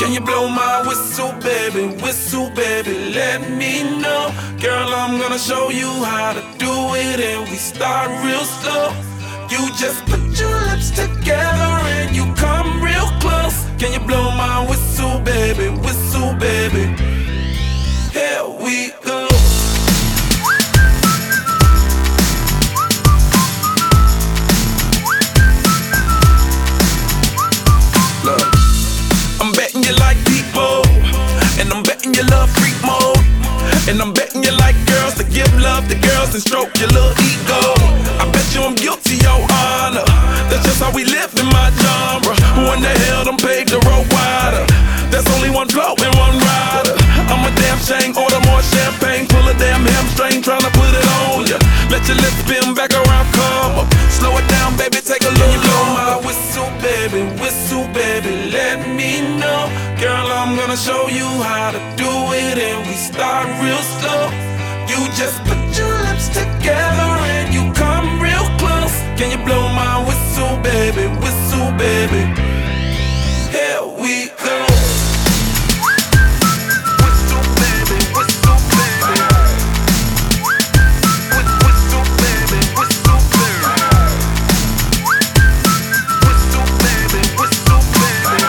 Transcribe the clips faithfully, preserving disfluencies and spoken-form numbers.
Can you blow my whistle, baby? Whistle, baby, let me know. Girl, I'm gonna show you how to do it, and we start real slow. You just put your lips together and you come real close. Can you blow my whistle, baby? Whistle, baby. Here we go. Look, I'm betting you like people, and I'm betting you love freak mode, and I'm betting you like girls to give love to girls and stroke your little ego. I bet you I'm guilty, your honor. That's just how we live in my genre. Who in the hell done paved the road wider? There's only one flow and one rider. I'm a damn shame, order more champagne, pull a damn hamstring, tryna put it on ya. Let your lips spin back around, come up. Slow it down, baby, take a look. Blow my whistle, baby, whistle, baby, let me know. Girl, I'm gonna show you how to do it, and we start real slow. You just put your lips together and you come real close. Can you blow my whistle, baby, whistle, baby? Here we go. Whistle, baby, whistle, baby. Whistle, baby, whistle, baby. Whistle, baby, whistle, baby.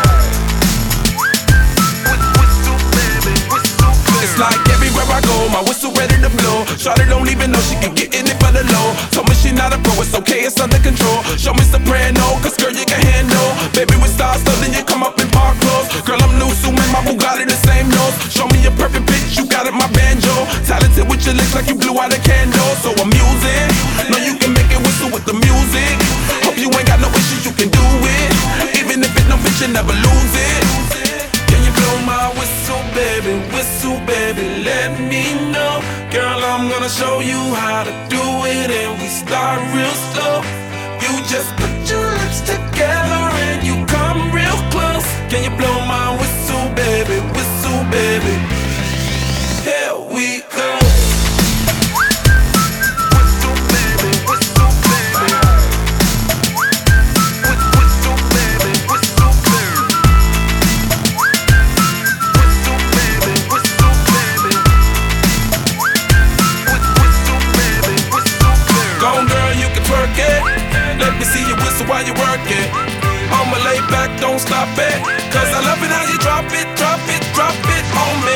Whistle, baby, whistle, baby. It's like everywhere I go, my whistle ready to blow. Shawty don't even know she can get in it for the low. Told me she not a pro, it's okay, it's under control. Show me soprano, cause girl you can handle. Baby with stars, so then you come up in park clothes. Girl I'm new, so man, my Bugatti the same nose. Show me a perfect pitch, you got it, my banjo. Talented with your lips like you blew out a candle. So I'm using, know you can make it whistle with the music. Hope you ain't got no issues, you can do it. Even if it no fit, you never lose it. Can you blow my whistle, baby, whistle, baby, let me know. Girl, I'm gonna show you how to do it, and we start real slow. You just put your lips together and you come real close. Can you blow my whistle, baby, whistle, baby? Here we go. Whistle, baby, whistle, baby. Whistle, baby, whistle, baby. Whistle, baby, whistle, baby. Whistle, baby, whistle, baby. Go on, girl, you can twerk it. Let me see you whistle while you work it. I'ma lay back, don't stop it, cause I love it how you drop it, drop it, drop it on me.